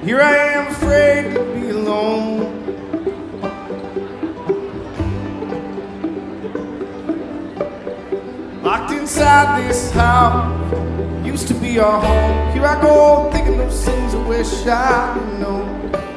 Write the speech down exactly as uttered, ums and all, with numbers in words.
Here I am afraid to be alone. Locked inside this house, used to be our home. Here I go, thinking those things I wish I didn't know.